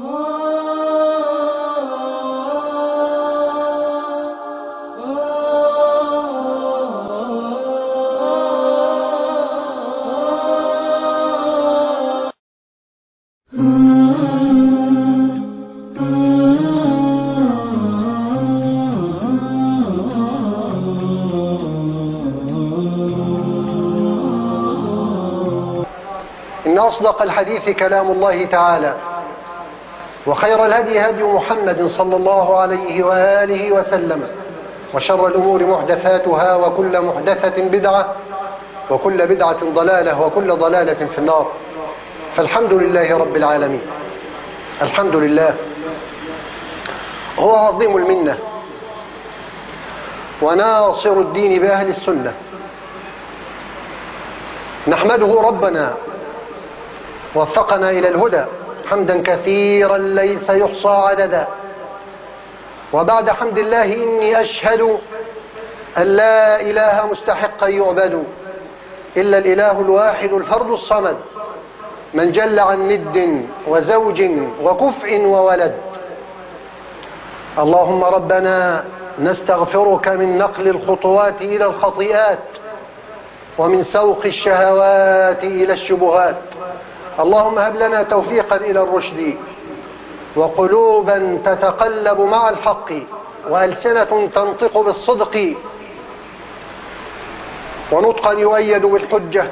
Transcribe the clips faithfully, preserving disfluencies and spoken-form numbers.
إن أصدق الحديث كلام الله تعالى، وخير الهدي هدي محمد صلى الله عليه وآله وسلم، وشر الأمور محدثاتها، وكل محدثة بدعة، وكل بدعة ضلالة، وكل ضلالة في النار. فالحمد لله رب العالمين، الحمد لله هو عظيم المنة وناصر الدين بأهل السنة. نحمده ربنا وفقنا إلى الهدى حمدا كثيرا ليس يحصى عددا. وبعد حمد الله إني أشهد أن لا إله مستحقا يعبد إلا الإله الواحد الفرد الصمد، من جل عن ند وزوج وكفء وولد. اللهم ربنا نستغفرك من نقل الخطوات إلى الخطيئات، ومن سوق الشهوات إلى الشبهات. اللهم هب لنا توفيقا إلى الرشد، وقلوبا تتقلب مع الحق، وألسنة تنطق بالصدق، ونطقا يؤيد بالحجة.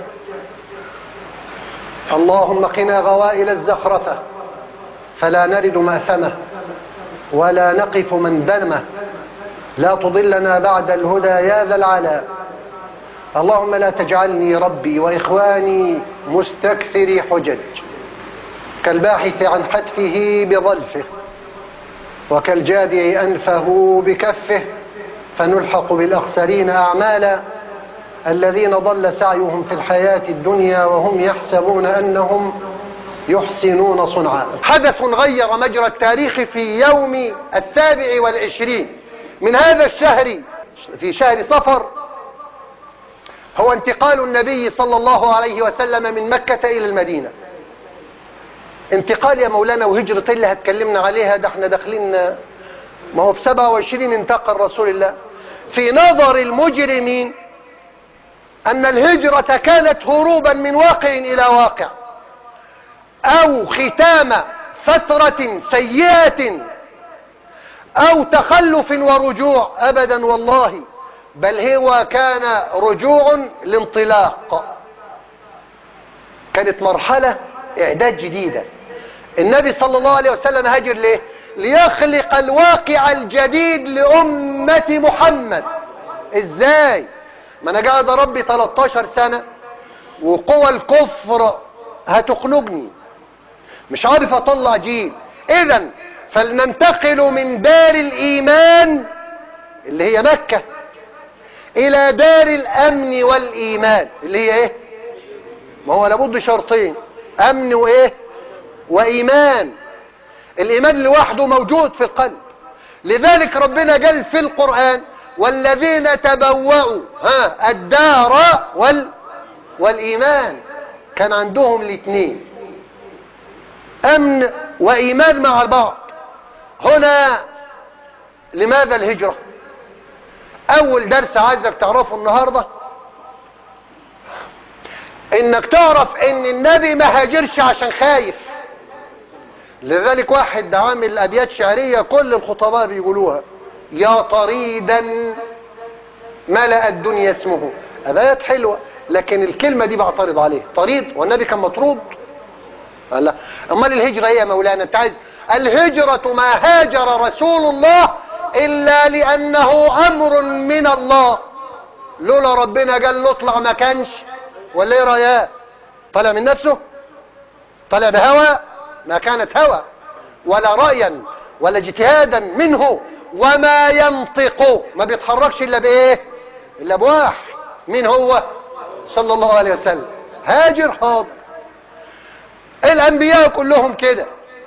اللهم قنا غوائل الزخرفة، فلا نرد مأثمة ولا نقف مندمة. لا تضلنا بعد الهدى يا ذا العلا. اللهم لا تجعلني ربي وإخواني مستكثري حجج، كالباحث عن حتفه بظلفه، وكالجادع أنفه بكفه، فنلحق بالأخسرين أعمالا، الذين ضل سعيهم في الحياة الدنيا وهم يحسبون أنهم يحسنون صنعا. حدث غير مجرى التاريخ في يوم السابع والعشرين من هذا الشهر، في شهر صفر، هو انتقال النبي صلى الله عليه وسلم من مكة إلى المدينة. انتقال يا مولانا، وهجرة اللي هتكلمنا عليها ده احنا داخلين، ما هو في سبعة وعشرين انتقل رسول الله. في نظر المجرمين أن الهجرة كانت هروبا من واقع إلى واقع، أو ختام فترة سيئة، أو تخلف ورجوع. أبدا والله، بل هو كان رجوع لانطلاق، كانت مرحلة إعداد جديدة. النبي صلى الله عليه وسلم هاجر ليه؟ ليخلق الواقع الجديد لأمة محمد. إزاي؟ ما أنا قاعد أربي ثلاثة عشر سنة وقوى الكفر هتخنقني، مش عارف أطلع جيل. إذن فلننتقل من دار الإيمان اللي هي مكة إلى دار الأمن والإيمان اللي هي إيه؟ ما هو لابد شرطين، أمن وإيه؟ وإيمان. الإيمان لوحده موجود في القلب، لذلك ربنا قال في القرآن: والذين تبوأوا ها الدار وال والإيمان. كان عندهم الاثنين، أمن وإيمان مع بعض. هنا لماذا الهجرة؟ أول درس عايزك تعرفه النهاردة، إنك تعرف إن النبي ما هاجرش عشان خايف. لذلك واحد عامل أبيات شعرية كل الخطباء بيقولوها: يا طريدا ملأ الدنيا اسمه. أبيات حلوة، لكن الكلمة دي بعترض عليها. طريد، والنبي كان مطرود؟ لا. أمال الهجرة إيه يا مولانا؟ أنت عايز الهجرة ما هاجر رسول الله إلا لأنه أمر من الله. لولا ربنا قال له اطلع ما كانش، ولا ايه رأيك؟ طلع من نفسه؟ طلع بهوى؟ ما كانت هوى ولا رأيا ولا اجتهادا منه، وما ينطق، ما بيتحركش إلا بإيه؟ إلا بواحد. مين هو؟ صلى الله عليه وسلم. هاجر حاضر. الأنبياء كلهم كده.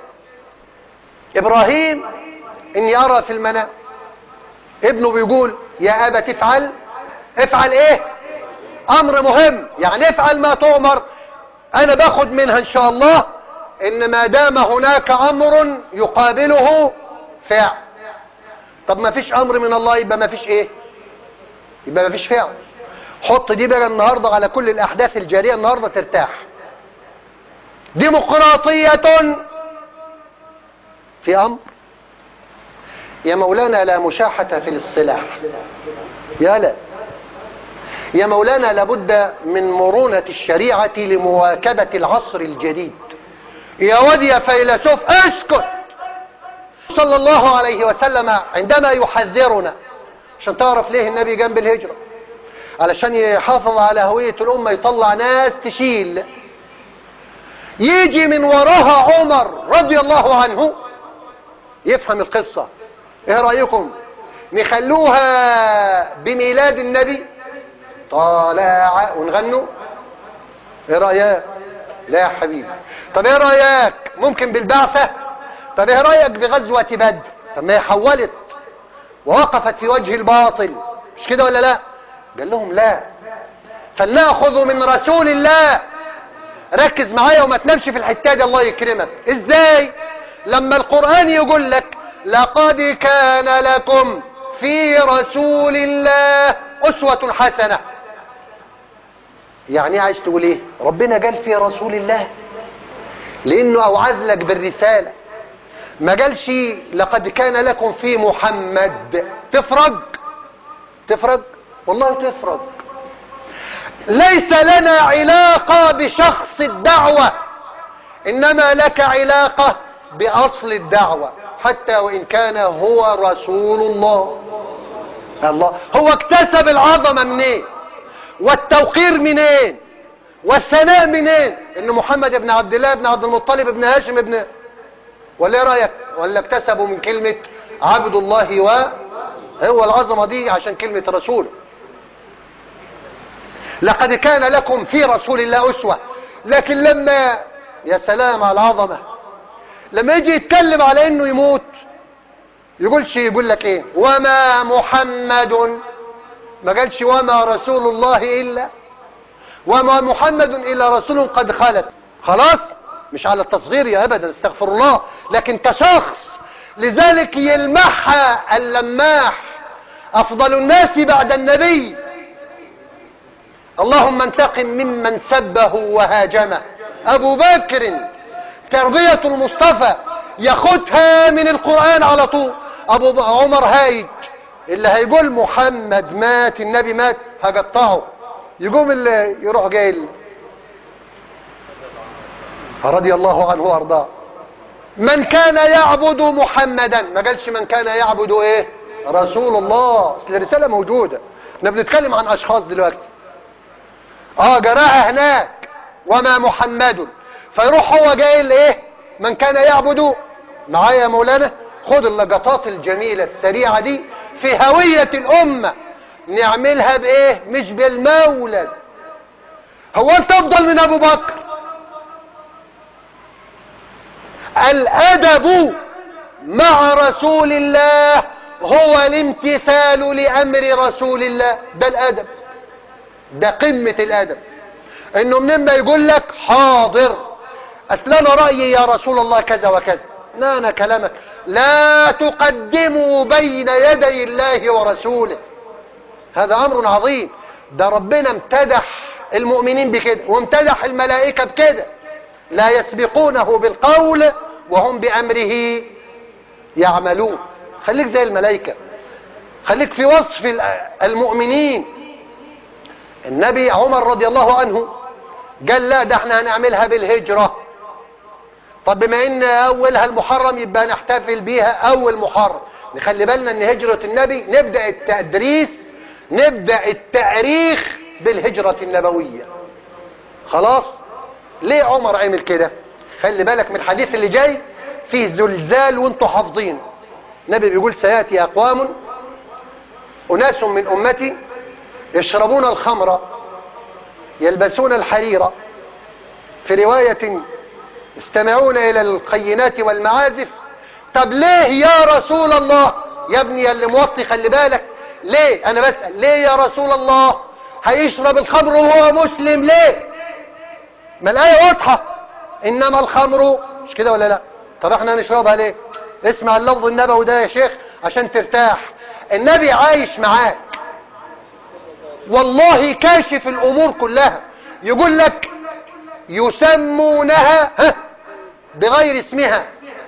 إبراهيم: إني أرى في المنام. ابنه بيقول: يا أبا تفعل. افعل إيه؟ أمر مهم، يعني افعل ما تؤمر. أنا باخد منها إن شاء الله ان ما دام هناك امر يقابله فعل. طب ما فيش امر من الله يبقى ما فيش ايه؟ يبقى ما فيش فعل. حط دي بقى النهاردة على كل الاحداث الجارية النهاردة ترتاح. ديمقراطية في امر. يا مولانا لا مشاحة في الاصطلاح، يا لا يا مولانا لابد من مرونة الشريعة لمواكبة العصر الجديد. يا واد يا فيلسوف اسكت. صلى الله عليه وسلم عندما يحذرنا، عشان تعرف ليه النبي جنب الهجرة، علشان يحافظ على هوية الأمة، يطلع ناس تشيل، يجي من وراها عمر رضي الله عنه يفهم القصة. ايه رأيكم نخلوها بميلاد النبي طالع ونغنوا؟ ايه رأيك؟ لا يا حبيبي. طب ايه رأيك ممكن بالبعثة؟ طب ايه رأيك بغزوة بدر؟ طب ما هي حولت ووقفت في وجه الباطل، مش كده ولا لا؟ قال لهم لا، فلنأخذ من رسول الله. ركز معايا وما تنامش في الحتة دي الله يكرمك. ازاي؟ لما القرآن يقول لك لقد كان لكم في رسول الله أسوة حسنة، يعني عايز تقول ايه؟ ربنا قال في رسول الله لانه اوعز لك بالرسالة، ما قالش لقد كان لكم في محمد. تفرق تفرق والله تفرق. ليس لنا علاقة بشخص الدعوة، انما لك علاقة باصل الدعوة، حتى وان كان هو رسول الله. الله هو اكتسب العظمة منين والتوقير منين والثناء منين؟ ان محمد بن عبد الله بن عبد المطلب بن هاشم ابن، ولا ايه رايك؟ ولا اكتسبوا من كلمة عبد الله؟ و هو العظمة دي عشان كلمة رسول. لقد كان لكم في رسول الله أسوة. لكن لما يا سلام على العظمة، لما يجي يتكلم على انه يموت يقولش، يقول لك ايه؟ وما محمد، ما قالش وما رسول الله الا، وما محمد الا رسول قد خلت. خلاص مش على التصغير يا ابدا، استغفر الله، لكن كشخص. لذلك يلمحها اللماح افضل الناس بعد النبي. اللهم انتقم ممن سبه وهاجمه. ابو بكر تربية المصطفى ياخدها من القرآن على طول. ابو عمر هايج، اللي هيقول محمد مات النبي مات هقطعه، يقوم اللي يروح جاي رضي الله عنه وارضاه. من كان يعبد محمدا، ما قالش من كان يعبد ايه؟ رسول الله. اصل الرسالة موجودة، احنا بنتكلم عن اشخاص دلوقتي. اه جراها هناك وما محمد، فيروح هو جاي ايه؟ من كان يعبد. معايا يا مولانا؟ خد اللقطات الجميلة السريعة دي في هوية الامة، نعملها بايه؟ مش بالمولد. هو انت افضل من ابو بكر؟ الادب مع رسول الله هو الامتثال لامر رسول الله. ده الادب، ده قمة الادب. انه منين ما يقول لك حاضر، اصل انا رأيي يا رسول الله كذا وكذا، لا انا كلامك لا تقدموا بين يدي الله ورسوله. هذا امر عظيم. ده ربنا امتدح المؤمنين بكده، وامتدح الملائكة بكده، لا يسبقونه بالقول وهم بأمره يعملون. خليك زي الملائكة، خليك في وصف المؤمنين. النبي عمر رضي الله عنه قال لا، ده احنا هنعملها بالهجرة. طب بما ان اولها المحرم يبقى نحتفل بيها اول محرم. نخلي بالنا ان هجرة النبي نبدأ التدريس، نبدأ التاريخ بالهجرة النبوية. خلاص؟ ليه عمر عمل كده؟ خلي بالك من الحديث اللي جاي فيه زلزال وانتوا حافظين. النبي بيقول سيأتي اقوام اناس من امتي يشربون الخمر يلبسون الحرير، في رواية يستمعون الى القينات والمعازف. طب ليه يا رسول الله؟ يا ابني اللي موطي خلي بالك، ليه؟ انا بسأل ليه يا رسول الله هيشرب الخمر وهو مسلم؟ ليه؟ ما الآية واضحة، انما الخمر، مش كده ولا لا؟ طب احنا هنشربها ليه؟ اسمع اللفظ النبوي ده يا شيخ عشان ترتاح. النبي عايش معاك والله كاشف الامور كلها، يقول لك يسمونها ها بغير اسمها.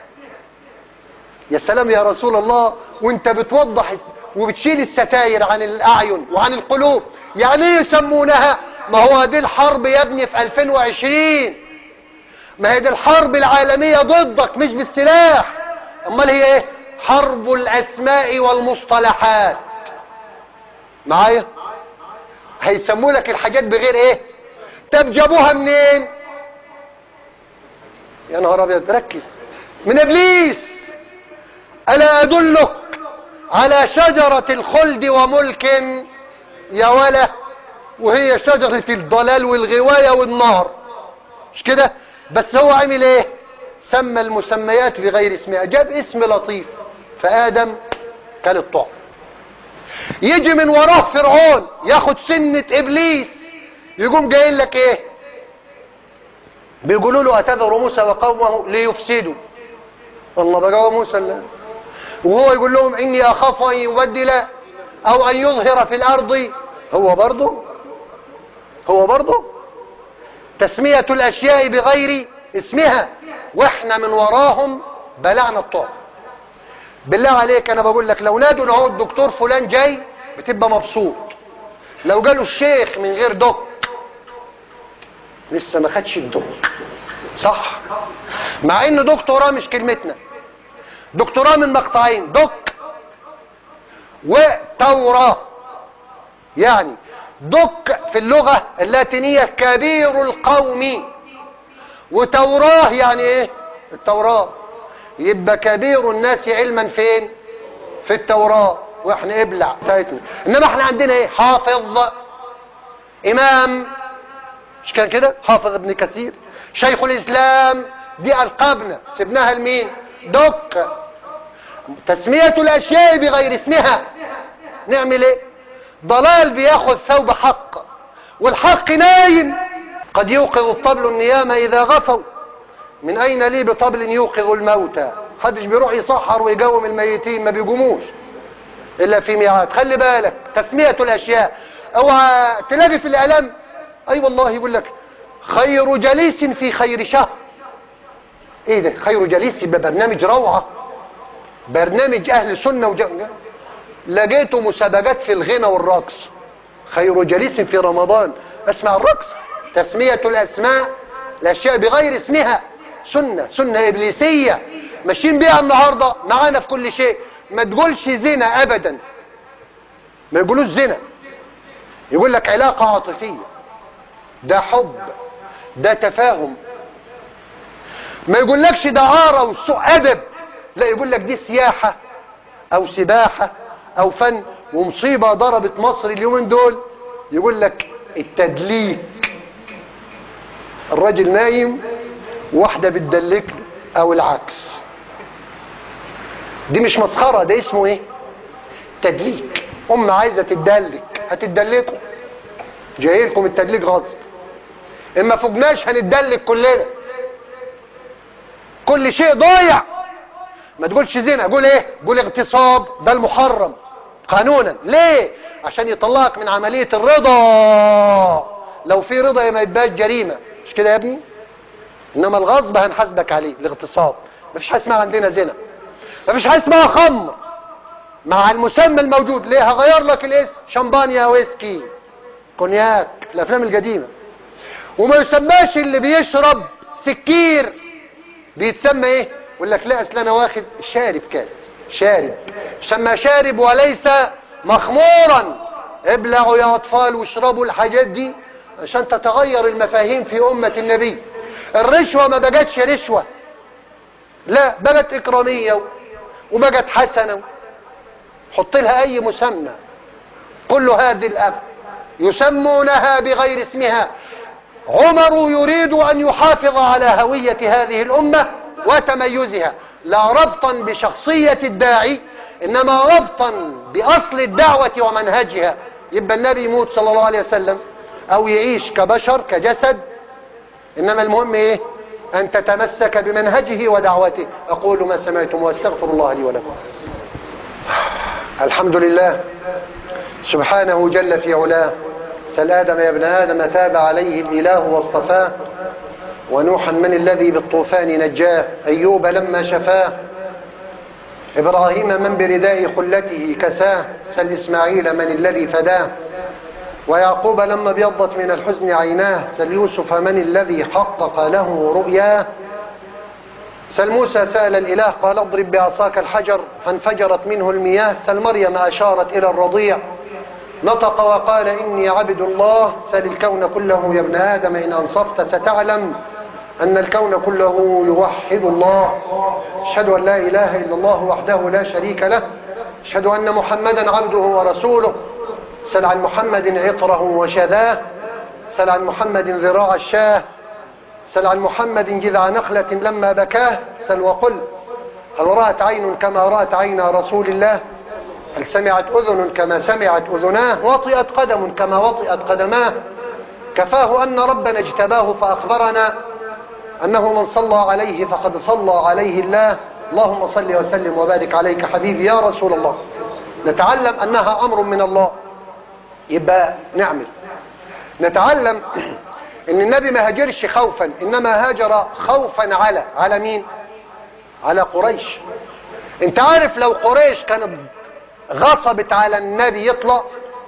يا سلام يا رسول الله، وانت بتوضح وبتشيل الستاير عن الاعين وعن القلوب. يعني ايه يسمونها؟ ما هو دي الحرب يا ابني في ألفين وعشرين، ما هي دي الحرب العالمية ضدك مش بالسلاح. امال هي ايه؟ حرب الاسماء والمصطلحات. معايا؟ هيسموا لك الحاجات بغير ايه؟ طب جابوها منين؟ يا نهار ابيض، ركز. من ابليس. الا ادلك على شجرة الخلد وملك يا ولا، وهي شجرة الضلال والغواية والنار، مش كده؟ بس هو عمل ايه؟ سمى المسميات بغير اسمها، جاب اسم لطيف فآدم كان الطعم. يجي من وراه فرعون ياخد سنة ابليس، يقوم جايين لك ايه؟ بيقولوا له اتذر موسى وقومه ليفسدوا. الله بقى موسى الله، وهو يقول لهم اني اخاف ان يبدل او ان يظهر في الارض. هو برضه هو برضه تسمية الاشياء بغير اسمها، واحنا من وراهم بلعنا الطعم. بالله عليك انا بقول لك، لو نادوا اهو الدكتور فلان جاي بتبقى مبسوط، لو قالوا الشيخ من غير دك لسه ما خدش الدك، صح؟ مع ان دكتوراه مش كلمتنا، دكتوراه من مقطعين، دك وتوراه. يعني دك في اللغة اللاتينية كبير القوم، وتوراه يعني ايه؟ التوراة. يبقى كبير الناس علما فين؟ في التوراة، واحنا ابلع بتاعتنا. انما احنا عندنا ايه؟ حافظ، امام، مش كان كده؟ حافظ ابن كثير، شيخ الاسلام، دي القابنا سبناها لمين؟ دك. تسمية الاشياء بغير اسمها. نعمل ايه؟ ضلال بياخذ ثوب حق، والحق نايم. قد يوقظ الطبل النيام اذا غفوا، من اين لي بطبل يوقظ الموتى؟ محدش بيروح يسحر ويقوم الميتين، ما بيقوموش الا في ميعاد. خلي بالك تسمية الاشياء. اوعى تلاقي في الاعلام اي أيوة والله يقول لك خير جليس في خير شهر. ايه ده خير جليس؟ يبقى برنامج روعة، برنامج اهل سنة وجنة. لقيته مسابقات في الغنى والرقص، خير جليس في رمضان. اسمع الرقص. تسمية الاسماء الاشياء بغير اسمها سنة، سنة ابليسية ماشيين بيها النهاردة معانا في كل شيء. ما تقولش زنا ابدا، ما يقولوش زنا، يقول لك علاقة عاطفية، ده حب، ده تفاهم. ما يقولكش ده عارة وسوء ادب، لا يقول لك دي سياحة او سباحة او فن. ومصيبة ضربت مصر اليومين دول، يقول لك التدليك. الراجل نايم واحدة بتدلك او العكس. دي مش مسخرة، ده اسمه ايه؟ تدليك. ام عايزة تدلك هتدلكوا، جاي لكم التدليك غصب. اما فوقناش هنتدلك كلنا، كل شيء ضايع. ما تقولش زنا، قول ايه؟ قول اغتصاب، ده المحرم قانونا. ليه؟ عشان يطلعك من عملية الرضا. لو في رضا ما يبقاش جريمة، مش كده يا ابني؟ انما الغصب هنحاسبك عليه. الاغتصاب مفيش حاجه اسمها عندنا زنا، مفيش حاجه اسمها خمر مع المسمى الموجود. ليه؟ هغير لك الاسم، شمبانيا، ويسكي، كونياك في الافلام القديمه. وما يسماش اللي بيشرب سكير، بيتسمى ايه؟ يقول لك لا اصل انا واخد شارب كاس، شارب، يسمى شارب وليس مخمورا. ابلعوا يا اطفال واشربوا الحاجات دي عشان تتغير المفاهيم في امة النبي. الرشوة ما بقتش رشوة، لا بقت اكرامية وبقت حسنة، حط لها اي مسمى. كل هذه الأب يسمونها بغير اسمها. عمر يريد ان يحافظ على هوية هذه الامة وتميزها، لا ربطا بشخصية الداعي، انما ربطا باصل الدعوة ومنهجها. يبقى النبي يموت صلى الله عليه وسلم او يعيش كبشر كجسد، انما المهم ايه؟ أن تتمسك بمنهجه ودعوته. أقول ما سمعتم وأستغفر الله لي ولكم. الحمد لله سبحانه جل في علاه. سل آدم يا ابن آدم تاب عليه الإله واصطفاه، ونوحا من الذي بالطوفان نجاه، أيوب لما شفاه، إبراهيم من برداء خلته كساه، سل إسماعيل من الذي فداه، ويعقوب لما ابيضت من الحزن عيناه، سل يوسف من الذي حقق له رؤياه، سل موسى سأل الإله قال اضرب بعصاك الحجر فانفجرت منه المياه، سل مريم أشارت إلى الرضيع نطق وقال إني عبد الله، سل الكون كله يا ابن آدم إن أنصفت ستعلم أن الكون كله يوحد الله. أشهد أن لا إله إلا الله وحده لا شريك له، أشهد أن محمدا عبده ورسوله. سل عن محمد عطره وشذاه، سل عن محمد ذراع الشاه، سل عن محمد جذع نخلة لما بكاه، سل وقل هل رأت عين كما رأت عين رسول الله، هل سمعت أذن كما سمعت أذناه، وطئت قدم كما وطئت قدماه، كفاه أن ربنا اجتباه فأخبرنا أنه من صلى عليه فقد صلى عليه الله. اللهم صل وسلم وبارك عليك حبيبي يا رسول الله. نتعلم أنها أمر من الله، يبقى نعمل. نتعلم ان النبي ما هاجرش خوفا، انما هاجر خوفا على على مين؟ على قريش. انت عارف لو قريش كانت غصبت على النبي يطلع،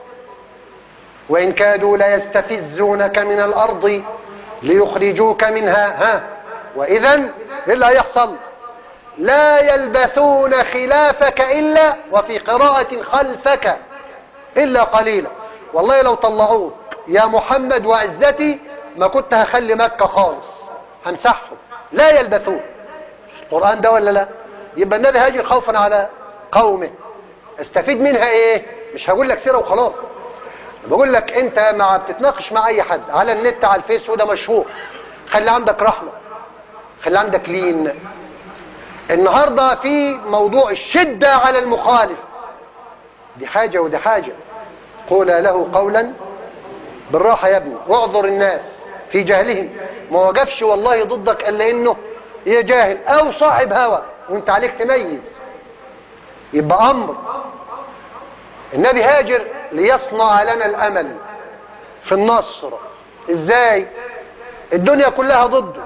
وان كادوا ليستفزونك من الارض ليخرجوك منها، ها واذا ايه اللي هيحصل؟ لا يلبثون خلافك الا، وفي قراءة خلفك الا قليلا. والله لو طلعوك يا محمد وعزتي ما كنت هخلي مكة خالص، همسحهم. لا يلبثون، القرآن ده ولا لا؟ يبقى النبي هاجر خوفا على قومه. استفيد منها ايه؟ مش هقول لك سيرة وخلاص، بقول لك انت مع بتتناقش مع اي حد على النت على الفيس وده مشهور، خلي عندك رحمة، خلي عندك لين. النهاردة في موضوع الشدة على المخالف، دي حاجة ودي حاجة. قولا له قولا بالراحة يا ابني، واعذر الناس في جهلهم. ما وقفش والله ضدك الا انه يا جاهل او صاحب هوى، وانت عليك تميز. يبقى امر. النبي هاجر ليصنع لنا الامل في النصر. ازاي؟ الدنيا كلها ضده،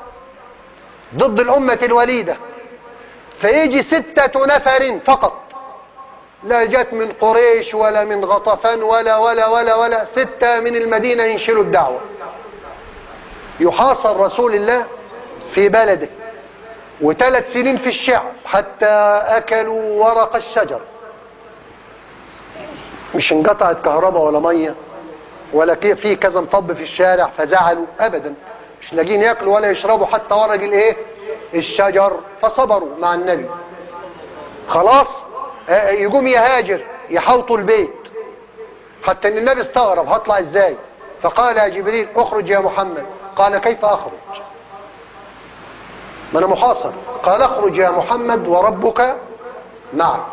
ضد الامة الوليدة، فيجي ستة نفر فقط، لا جت من قريش ولا من غطفان ولا ولا ولا ولا ستة من المدينة ينشلوا الدعوة. يحاصر رسول الله في بلده وثلاث سنين في الشعب حتى أكلوا ورق الشجر. مش انقطعت كهرباء ولا مية ولا في كذا مطب في الشارع فزعلوا أبدا، مش لاقين يأكلوا ولا يشربوا حتى ورق الايه الشجر، فصبروا مع النبي. خلاص يقوم يهاجر يحوطوا البيت، حتى ان النبي استغرب هطلع ازاي، فقال يا جبريل اخرج يا محمد. قال كيف اخرج؟ ما انا محاصر. قال اخرج يا محمد وربك معك.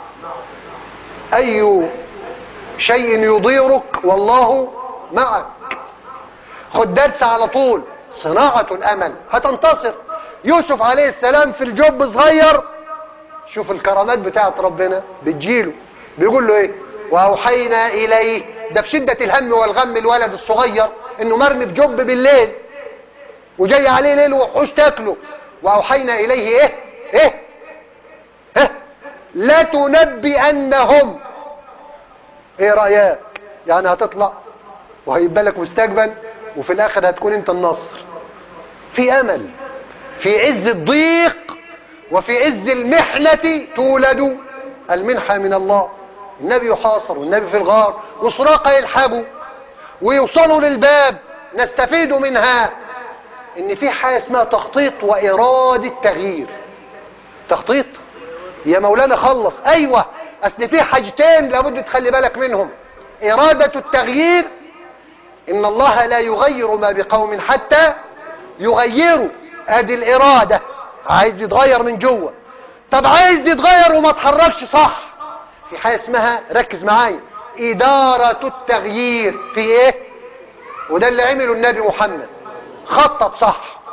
اي شيء يضيرك والله معك. خد درس على طول، صناعة الامل هتنتصر. يوسف عليه السلام في الجب صغير، شوف الكرامات بتاعت ربنا بتجيله، بيقول له ايه؟ واوحينا اليه، ده في شدة الهم والغم الولد الصغير انه مرمي في جب بالليل وجاي عليه ليل وحوش تاكله. واوحينا اليه ايه ايه ايه لا تنبئنهم. ايه رأيك؟ يعني هتطلع وهيبقى لك مستقبل وفي الاخر هتكون انت النصر. في امل في عز الضيق وفي عز المحنة تولد المنحة من الله. النبي يحاصر والنبي في الغار وسراقة يلحبوا ويوصلوا للباب. نستفيد منها ان في حاجة اسمها تخطيط وإرادة تغيير. تخطيط يا مولانا خلص. ايوه، اصل في حاجتين لابد تخلي بالك منهم. إرادة التغيير، ان الله لا يغير ما بقوم حتى يغيروا. ادي الإرادة، عايز يتغير من جوه. طب عايز يتغير وما تحركش صح، في حاجة اسمها، ركز معايا، إدارة التغيير. في ايه؟ وده اللي عمله النبي محمد، خطط صح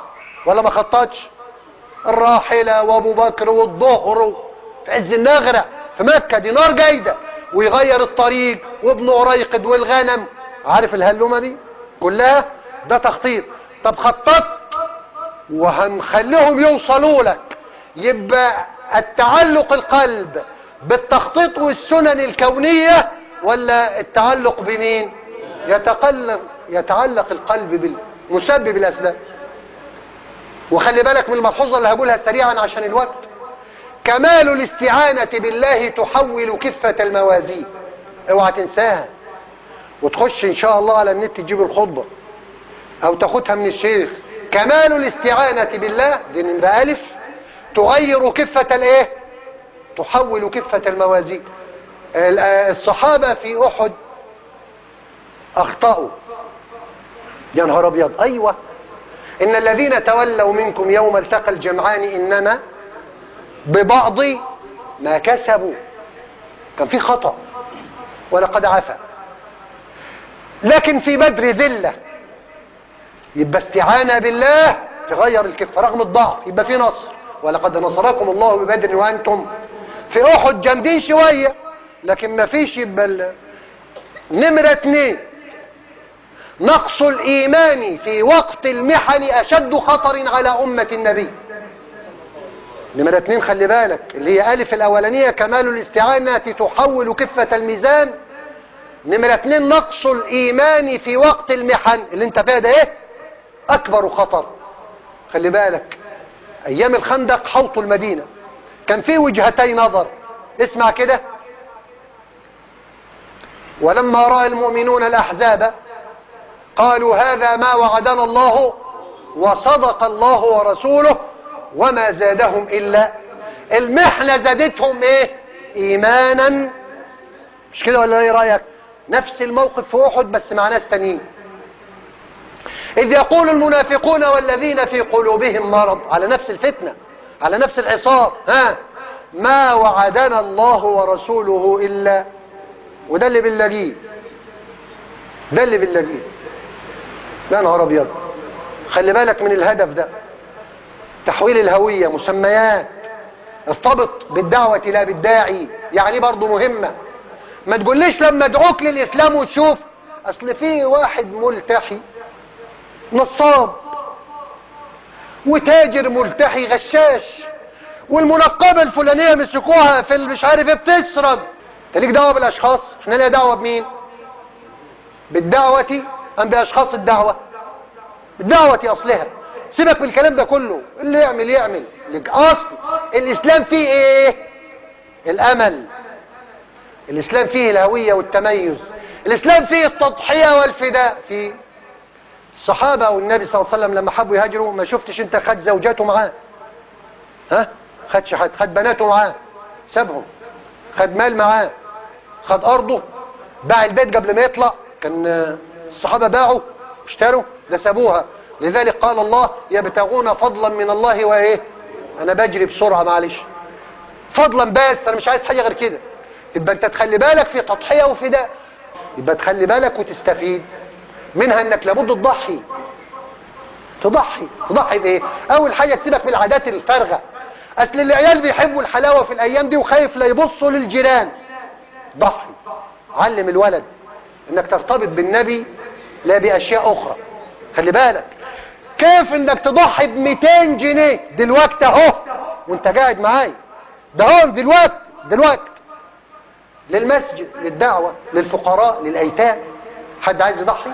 ولا ما خططش؟ الراحلة وابو بكر والظهر في عز النغرة في مكة، دينار جايدة، ويغير الطريق وابن قريقد والغنم، عارف الهلومة دي كلها؟ ده تخطيط. طب خططت وهنخليهم يوصلوا لك، يبقى التعلق القلب بالتخطيط والسنن الكونية ولا التعلق بمين؟ يتقلق يتعلق القلب بالمسبب الأسباب. وخلي بالك من الملحوظة اللي هقولها سريعا عشان الوقت. كمال الاستعانة بالله تحول كفة الموازين، اوعى تنساها، وتخش ان شاء الله على النت تجيب الخطبة او تاخدها من الشيخ. كمال الاستعانة بالله دي من ده ألف، تغير كفة الايه؟ تحول كفة الموازين. الصحابة في أحد أخطأوا، يا نهار أبيض، أيوة، إن الذين تولوا منكم يوم التقى الجمعان إنما ببعض ما كسبوا، كان في خطأ ولقد عفا. لكن في بدر ذلة، يبقى استعانة بالله تغير الكفة رغم الضعف، يبقى في نصر. ولقد نصركم الله ببدر وأنتم في أحد جامدين شوية، لكن ما فيش. يبقى نمرة اتنين، نقص الإيمان في وقت المحن أشد خطر على أمة النبي. نمرة اتنين خلي بالك، اللي هي ألف الأولانية كمال الاستعانة تحول كفة الميزان. نمرة اتنين نقص الإيمان في وقت المحن، اللي انت فيها ده ايه؟ أكبر خطر. خلي بالك أيام الخندق حوط المدينة كان فيه وجهتي نظر، اسمع كده. ولما رأى المؤمنون الأحزاب قالوا هذا ما وعدنا الله وصدق الله ورسوله وما زادهم إلا المحنة، زادتهم ايه؟ إيمانا. مش كده ولا ايه رأيك؟ نفس الموقف في أحد بس مع ناس تانيين. إذ يقول المنافقون والذين في قلوبهم مرض، على نفس الفتنة، على نفس العصار، ها ما وعدنا الله ورسوله إلا، وده اللي بنلاقيه، ده اللي بنلاقيه. يا نهار أبيض، خلي بالك من الهدف ده، تحويل الهوية، مسميات، ارتبط بالدعوة لا بالداعي، يعني برضو مهمة. ما تقوليش لما ادعوك للإسلام وتشوف أصل في واحد ملتحي نصاب وتاجر ملتحي غشاش والمنقبة الفلانية مسكوها في مش عارف ايه بتسرب. تليك دعوة بالأشخاص؟ احنا ليه دعوة بمين؟ بالدعوة أم بأشخاص الدعوة؟ بالدعوة أصلها. سيبك من الكلام ده كله، اللي يعمل يعمل. أصل الإسلام فيه ايه؟ الأمل. الإسلام فيه الهوية والتميز. الإسلام فيه التضحية والفداء. فيه الصحابة والنبي صلى الله عليه وسلم لما حبوا يهاجروا، ما شفتش انت خد زوجاته معاه؟ ها؟ خدش حد، خد بناته معاه سابهم، خد مال معاه، خد أرضه، باع البيت قبل ما يطلع. كان الصحابة باعوا اشتروا ده سابوها. لذلك قال الله يبتغون فضلا من الله وايه؟ انا بجري بسرعة معلش، فضلا بس انا مش عايز حاجة غير كده. يبقى انت تخلي بالك في تضحية وفداء، يبقى تخلي بالك وتستفيد منها انك لابد تضحي. تضحي تضحي بايه؟ اول حاجة تسيبك من العادات الفارغة. اصل العيال بيحبوا الحلاوة في الايام دي وخايف لا يبصوا للجيران. ضحي، علم الولد انك ترتبط بالنبي لا باشياء اخرى. خلي بالك كيف انك تضحي ب مئتين جنيه دلوقتي اهو وانت قاعد معايا ده هو دلوقتي دلوقتي للمسجد، للدعوة، للفقراء، للايتام. حد عايز يضحي؟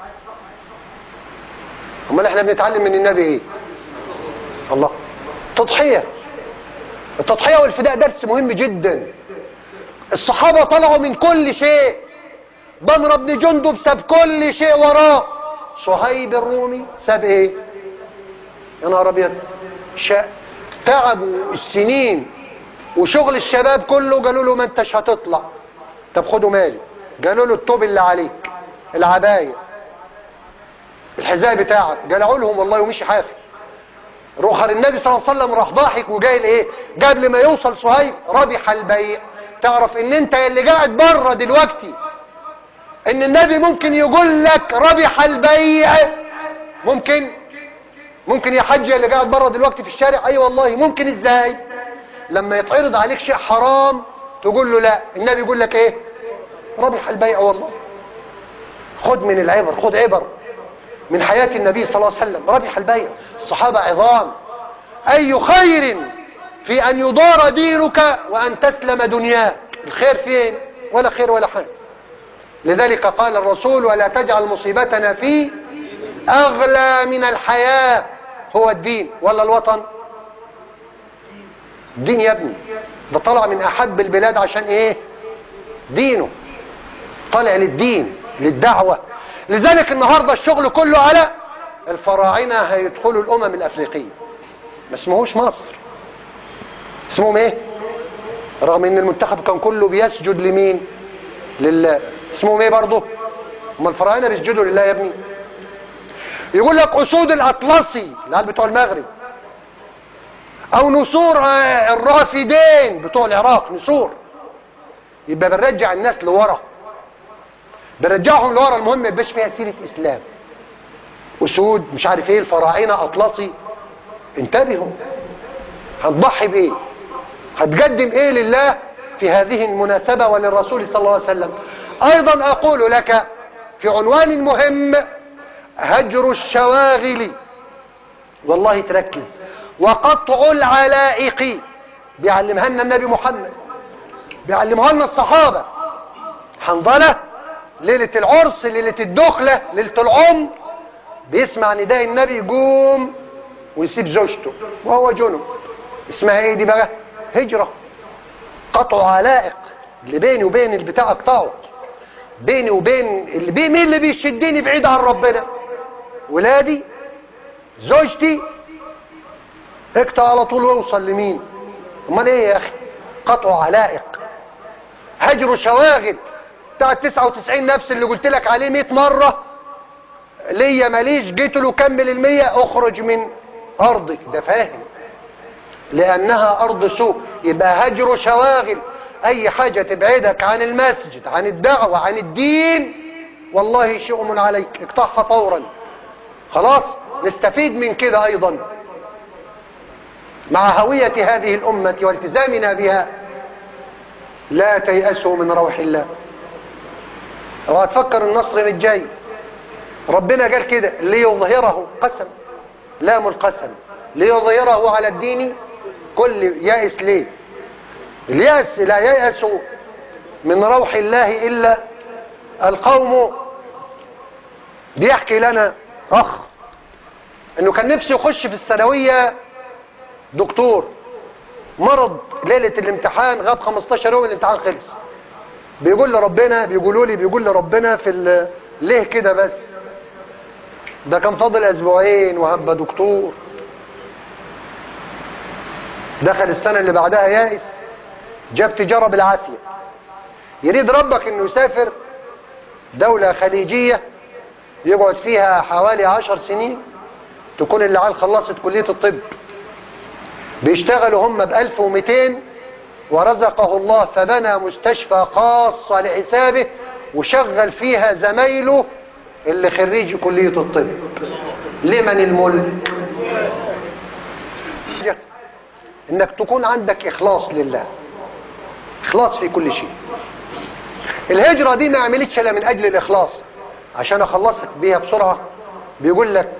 امال احنا بنتعلم من النبي ايه؟ الله. تضحية، التضحية والفداء درس مهم جدا. الصحابة طلعوا من كل شيء. ضمر بن جندب ساب كل شيء وراه. صهيب الرومي ساب ايه؟ يا نهار ابيض، تعبوا السنين وشغل الشباب كله. قالوا له ما انتش هتطلع، طب خدوا مالي. قالوا له التوب اللي عليك، العباية، الحذاء بتاعك. قالوا لهم والله ومشي حافي. رخر النبي صلى الله عليه وسلم راح ضاحك وجاي الايه؟ قبل ما يوصل صهيب ربح البيع. تعرف ان انت اللي قاعد بره دلوقتي ان النبي ممكن يقول لك ربح البيع، ممكن ممكن يا حج اللي قاعد بره دلوقتي في الشارع، اي أيوة والله ممكن. ازاي؟ لما يتعرض عليك شيء حرام تقول له لا، النبي يقول لك ايه؟ ربح البيع. والله خد من العبر، خد عبر من حياة النبي صلى الله عليه وسلم. ربح البيع. الصحابة عظام. اي خير في ان يضار دينك وان تسلم دنياك. الخير فين؟ ولا خير ولا حاجة. لذلك قال الرسول: ولا تجعل مصيبتنا في اغلى من الحياة. هو الدين ولا الوطن؟ الدين يا ابني. ده طلع من احب البلاد عشان ايه؟ دينه. طلع للدين، للدعوة. لذلك النهاردة الشغل كله على الفراعنة هيدخلوا الامم الافريقية. ما اسمهوش مصر، اسمهم ايه؟ رغم ان المنتخب كان كله بيسجد لمين؟ لله. اسمهم ايه برضه؟ اما الفراعنة بيسجدوا لله يا ابني. يقول لك اسود الاطلسي العيال بتوع المغرب، او نسور الرافدين بتوع العراق. نسور. يبقى بنرجع الناس لورا، بنرجعهم لورا. المهم ما يبقاش فيها سيرة اسلام. اسود مش عارف ايه، الفراعنة، اطلسي. انتبهوا. هتضحي بايه؟ هتقدم ايه لله في هذه المناسبة وللرسول صلى الله عليه وسلم؟ ايضا اقول لك في عنوان مهم: هجر الشواغل. والله تركز. وقطع العلائق. بيعلمها لنا النبي محمد، بيعلمها لنا الصحابة. حنظلة ليلة العرس، ليلة الدخلة، ليلة العمر، بيسمع نداء النبي يقوم ويسيب زوجته وهو جنب. اسمها ايه دي بقى؟ هجرة. قطع علائق. اللي بيني وبين البتاع اقطعه. بيني وبين اللي بي مين اللي بيشدني بعيد عن ربنا؟ ولادي، زوجتي. اقطع على طول ويوصل لمين؟ امال ايه يا اخي؟ قطع علائق. هجر شواغل. بتاع تسعة وتسعين نفس اللي قلت لك عليه مئة مرة، ليا ماليش، جيت له كمل المية، اخرج من ارضك. ده فاهم، لانها ارض سوء. يبقى هجر شواغل. اي حاجة تبعدك عن المسجد، عن الدعوة، عن الدين، والله شؤم عليك، اقطعها فورا. خلاص. نستفيد من كده ايضا مع هوية هذه الامة والتزامنا بها. لا تيأسوا من روح الله. اوعى تفكر النصر الجاي. ربنا قال كده: ليظهره. قسم، لام القسم. ليظهره على الدين كل. يائس ليه؟ اليأس لا ييأس من روح الله إلا القوم. بيحكي لنا أخ إنه كان نفسه يخش في الثانوية دكتور. مرض ليلة الامتحان، غاب خمستاشر يوم الامتحان خلص. بيقول لربنا، بيقولوا لي بيقول لربنا في ليه كده بس؟ ده كان فاضل أسبوعين وهبقى دكتور. دخل السنة اللي بعدها يائس، جاب تجارة بالعافية. يريد ربك انه يسافر دولة خليجية يقعد فيها حوالي عشر سنين، تكون العيال خلصت كلية الطب. بيشتغلوا هم بألف ومئتين، ورزقه الله فبنى مستشفى خاصة لحسابه وشغل فيها زمايله اللي خريج كلية الطب. لمن الملك؟ انك تكون عندك اخلاص لله، اخلاص في كل شيء. الهجرة دي ما عملتش الا من اجل الاخلاص. عشان اخلصك بيها بسرعة، بيقول لك: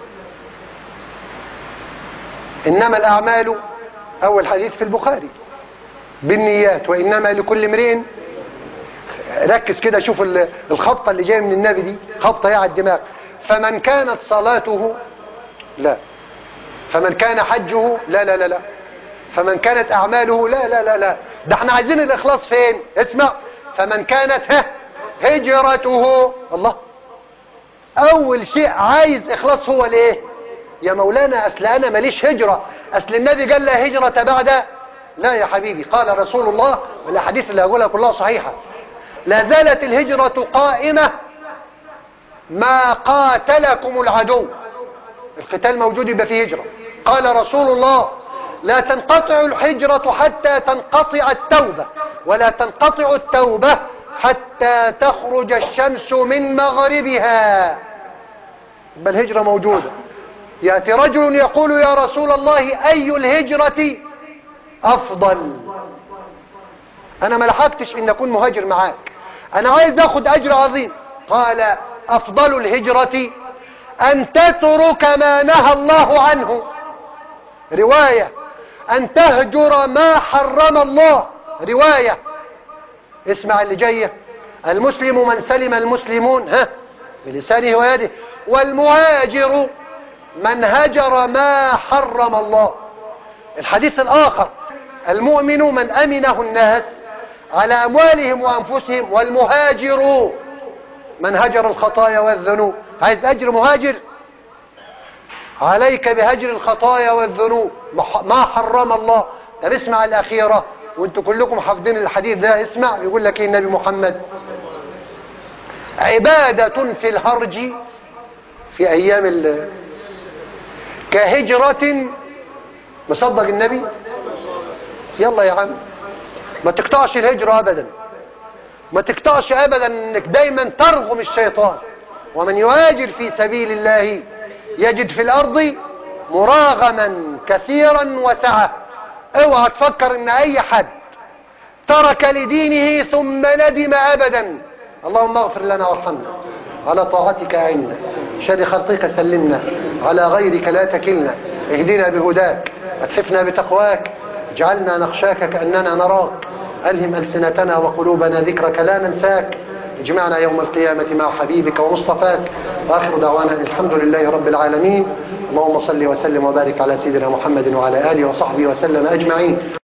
انما الاعمال، اول حديث في البخاري، بالنيات وانما لكل امرئ. ركز كده، شوف الخبطة اللي جاية من النبي دي، خبطة على الدماغ. فمن كانت صلاته، لا. فمن كان حجه، لا لا لا لا. فمن كانت اعماله، لا لا لا لا. ده احنا عايزين الاخلاص فين؟ اسمع: فمن كانت ها هجرته. الله، اول شيء عايز اخلاص هو الايه يا مولانا؟ اصل انا ماليش هجرة، اصل النبي قال لا هجرة بعد. لا يا حبيبي، قال رسول الله، والاحاديث اللي هقولها كلها صحيحة: لا زالت الهجرة قائمة ما قاتلكم العدو. القتال موجود، يبقى فيه هجرة. قال رسول الله: لا تنقطع الهجرة حتى تنقطع التوبة، ولا تنقطع التوبة حتى تخرج الشمس من مغربها. يبقى الهجرة موجودة. يأتي رجل يقول يا رسول الله أي الهجرة أفضل؟ أنا ما لحقتش إن أكون مهاجر معاك، أنا عايز أخذ أجر عظيم. قال أفضل الهجرة أن تترك ما نهى الله عنه، رواية أن تهجر ما حرم الله، رواية. اسمع اللي جاية، المسلم من سلم المسلمون ها بلسانه ويده، والمهاجر من هجر ما حرم الله. الحديث الآخر المؤمن من أمنه الناس على أموالهم وأنفسهم، والمهاجر من هجر الخطايا والذنوب. عايز أجر مهاجر؟ عليك بهجر الخطايا والذنوب ما حرم الله. طب اسمع الأخيرة، وانتوا كلكم حافظين الحديث ده. اسمع يقول لك ايه النبي محمد: عبادة في الهرج في أيام ال كهجرة. مصدق النبي؟ يلا يا عم، ما تقطعش الهجرة أبدا، ما تقطعش أبدا، انك دايما ترغم الشيطان. ومن يهاجر في سبيل الله يجد في الأرض مراغما كثيرا وسعة. اوعى تفكر ان اي حد ترك لدينه ثم ندم أبدا. اللهم اغفر لنا وارحمنا، على طاعتك أعنا، شر خلقك سلمنا، على غيرك لا تكلنا، اهدنا بهداك، اتحفنا بتقواك، اجعلنا نخشاك كأننا نراك، ألهم ألسنتنا وقلوبنا ذكرك لا ننساك، اجمعنا يوم القيامة مع حبيبك ومصطفاك. وآخر دعوانا الحمد لله رب العالمين. اللهم صل وسلم وبارك على سيدنا محمد وعلى آله وصحبه وسلم أجمعين.